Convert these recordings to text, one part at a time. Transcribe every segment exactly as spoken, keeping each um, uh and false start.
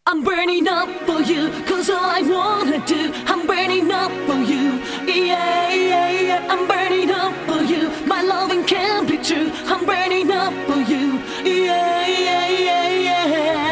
I'm burning up for you, cause all I wanna do, I'm burning up for you, yeah, yeah, yeah. I'm burning up for you, my loving can't be true, I'm burning up for you, yeah, yeah, yeah, yeah.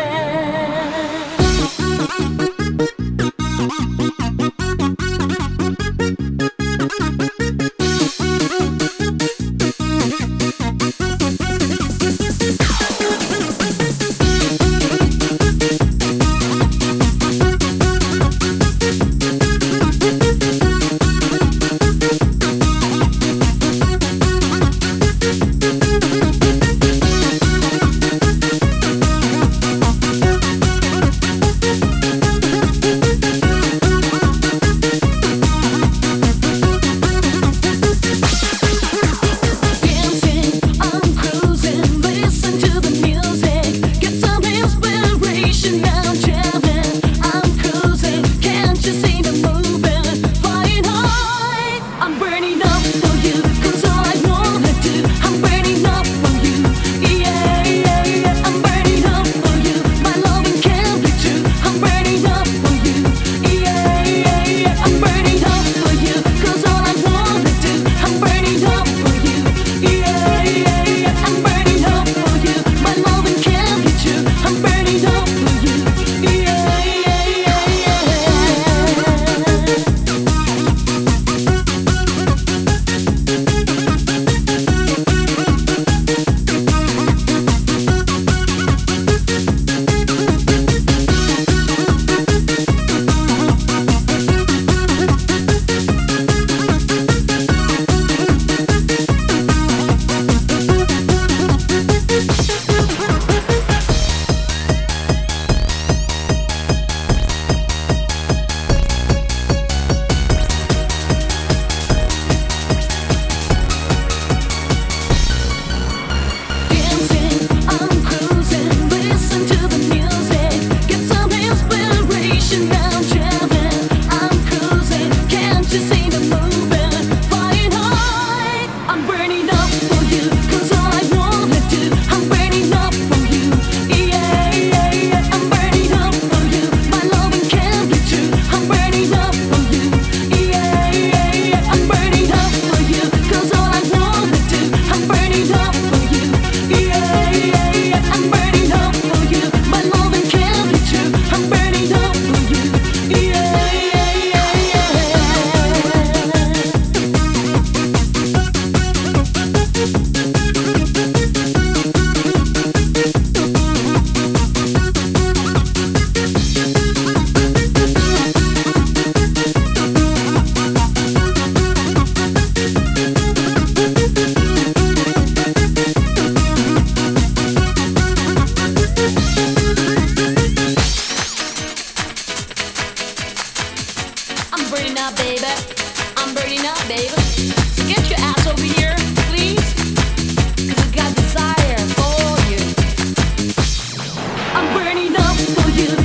I'm burning up, baby. I'm burning up, baby. So get your ass over here, please. Cause I got desire for you. I'm burning up for you.